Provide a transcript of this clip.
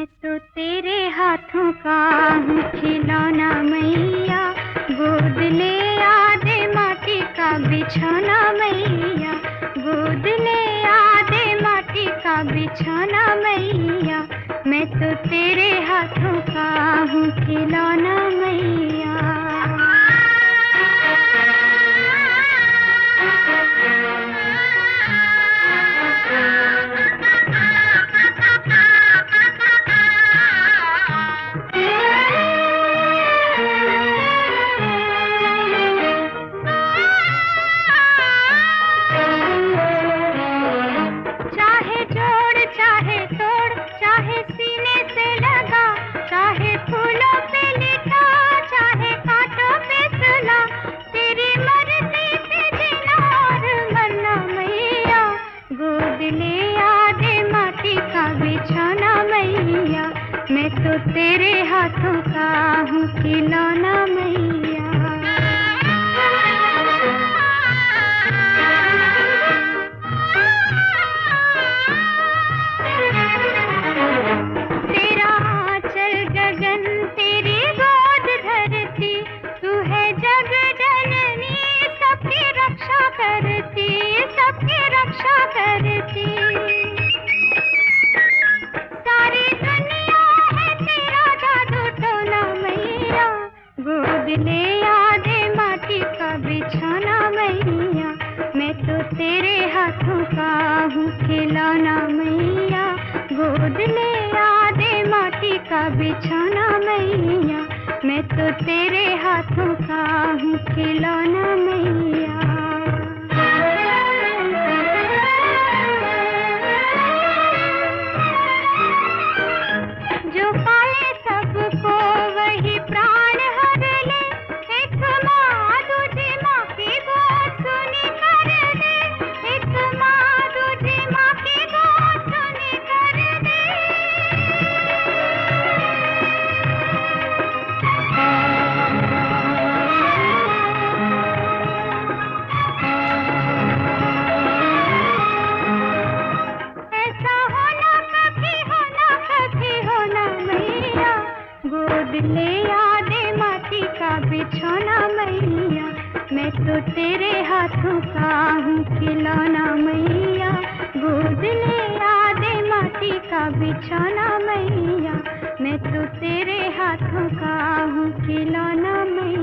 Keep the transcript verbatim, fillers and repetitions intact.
मैं तो तेरे हाथों का हूँ खिलौना मैया, गोद ले आ दे माटी का बिछौना मैया, गोद ले आ दे माटी का बिछौना मैया, मैं तो तेरे हाथों का हूँ खिलौना मैया। मैं तो तेरे हाथों का हूँ खिलौना मैया। तेरा आंचल गगन, तेरी गोद धरती, तू है जग जननी, सबकी रक्षा करती, सबकी रक्षा करती। गोद ले आ दे माटी का बिछौना मैया, मैं तो तेरे हाथों का हूँ खिलौना मैया, गोद ले आ दे माटी का बिछौना मैया, मैं तो तेरे हाथों का हूँ खिलौना मैया। जो पाए सबको वही प्राण हर ले, एक माँ दूजी माँ की गोद सुनी कर दे, एक माँ दूजी माँ की गोद सुनी कर दे। ऐसा होना कभी होना कभी होना मैया, गोद ले आ दे माटी का बिछौना मैया, मैं तो तेरे हाथों का हूँ खिलौना मैया, गोद ले आ दे माटी का बिछौना मैया, मैं तो तेरे हाथों का हूँ खिलौना मैया।